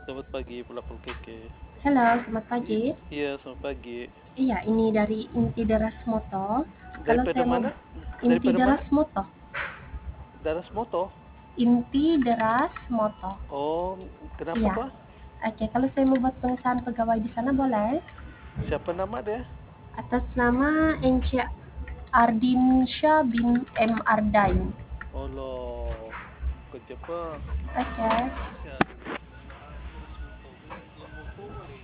Selamat pagi, Pelapor Keke. Halo, selamat pagi. Iya, selamat pagi. Iya, ini dari Inti Deras Moto. Kalau Daripada saya mau mana? Inti Daripada mana? Deras Moto, Daras Moto. Inti Deras Moto. Oh, kenapa Iya. tuh? Oke, kalau saya mau buat pengesahan pegawai di sana boleh? Siapa nama dia? Atas nama Encik Ardinsya bin M Ardain. Allah, kerja apa? Oke. Ya, Daras Moto. Daras Moto boleh.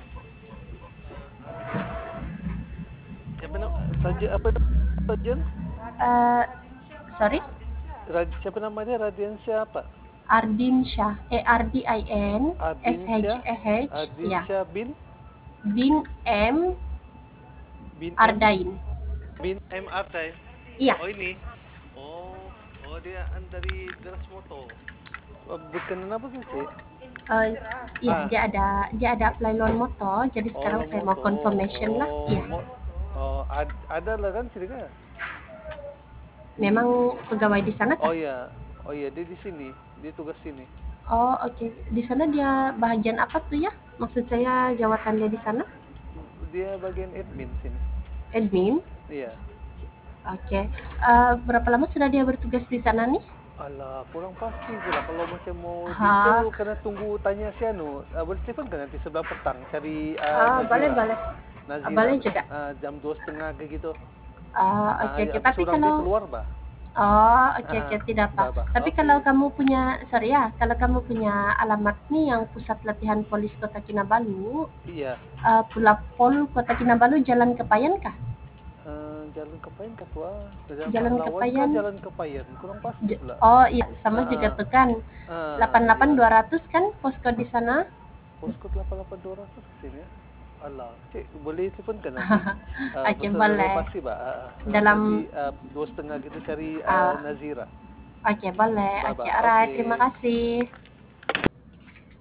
Siapa nama? Raja apa? Rajan? Eh, sorry, Siapa nama dia? Radiansyah apa? Ardinsya, Ardinsyah? Ardinshah, ya, Ardinsyah bin M bin M Ardain. bin M Arday. Iya. Oh ini. Oh, oh dia dari Daras Moto. Berkenan apa tuh, Cik? Eh, iya, Ah, dia ada apply loan motor, jadi oh sekarang lo saya mau moto. confirmation lah. Oh, Iya, oh ada lah kan sini kan? memang pegawai di sana Oh kah? ya, oh ya dia di sini, dia tugas sini. Oh, oke. Di sana dia bahagian apa tuh ya? Maksud saya jawatannya di sana? Dia bagian admin sini. Admin. Iya. Oke. Berapa lama sudah dia bertugas di sana nih? Alah, kurang pasti pula kalau macam mau detail Ha, kena tunggu tanya si Anu. Boleh telepon kan nanti sebelah petang cari boleh Nazira. boleh. Nazira Boleh juga. jam 2:30 kayak gitu. Oke oke. Habis Tapi sudah dia kalau keluar bah. oke oke, tidak apa. Bah bah. Tapi kalau Oke. kamu punya, sorry ya, kalau kamu punya alamat nih yang pusat latihan polis Kota Kinabalu, Iya. Pulapol Kota Kinabalu, Jalan Kepayan kah? Jalan Kepayan Katua, Jalan Jalan Pahlawan kah Kepayan. Jalan Kepayan? Kurang pasti pula. Oh iya, sama juga Heeh. tuh kan. Iya. 88-200 kan posko di sana. Postcode 88200 ke sini ya. Alah, Cik, boleh telepon kan nanti? Oke, Pasal saya mau boleh. pasti, Pak. Nanti Dalam 2:30 gitu cari uh, Nazira. oke, boleh. Bah, Oke, bah. alright. Terima Oke. kasih.